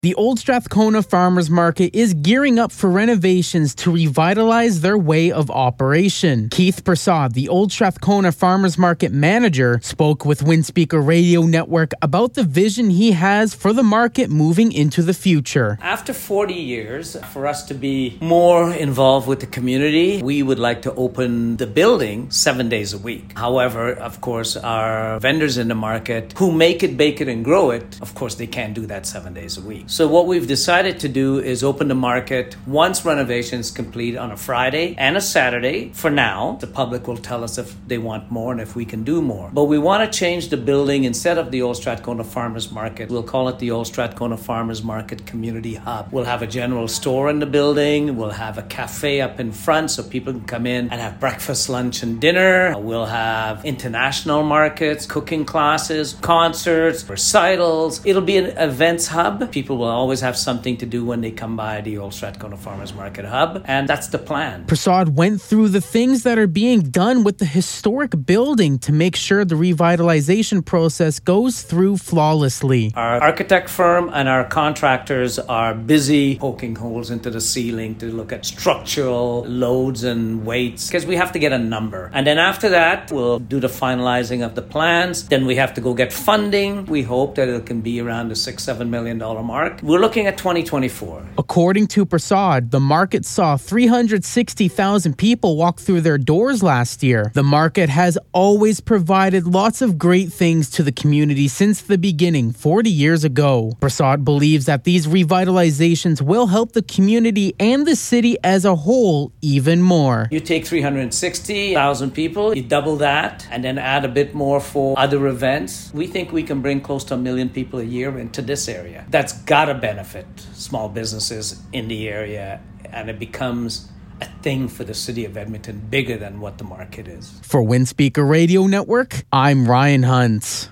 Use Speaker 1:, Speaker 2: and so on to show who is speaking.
Speaker 1: The Old Strathcona Farmers Market is gearing up for renovations to revitalize their way of operation. Keith Prasad, the Old Strathcona Farmers Market manager, spoke with Windspeaker Radio Network about the vision he has for the market moving into the future.
Speaker 2: After 40 years, for us to be more involved with the community, we would like to open the building 7 days a week. However, of course, our vendors in the market who make it, bake it, and grow it, of course, they can't do that 7 days a week. So what we've decided to do is open the market once renovations complete on a Friday and a Saturday. For now, the public will tell us if they want more and if we can do more. But we want to change the building. Instead of the Old Strathcona Farmers Market, we'll call it the Old Strathcona Farmers Market Community Hub. We'll have a general store in the building. We'll have a cafe up in front so people can come in and have breakfast, lunch, and dinner. We'll have international markets, cooking classes, concerts, recitals. It'll be an events hub. People will always have something to do when they come by the Old Strathcona Farmers Market Hub, and that's the plan.
Speaker 1: Prasad went through the things that are being done with the historic building to make sure the revitalization process goes through flawlessly.
Speaker 2: Our architect firm and our contractors are busy poking holes into the ceiling to look at structural loads and weights because we have to get a number. And then after that, we'll do the finalizing of the plans. Then we have to go get funding. We hope that it can be around the $6-7 million mark. We're looking at 2024.
Speaker 1: According to Prasad, the market saw 360,000 people walk through their doors last year. The market has always provided lots of great things to the community since the beginning 40 years ago. Prasad believes that these revitalizations will help the community and the city as a whole even more.
Speaker 2: You take 360,000 people, you double that, and then add a bit more for other events. We think we can bring close to 1 million people a year into this area. That's gotta benefit small businesses in the area, and it becomes a thing for the city of Edmonton bigger than what the market is.
Speaker 1: For Windspeaker Radio Network, I'm Ryan Hunt.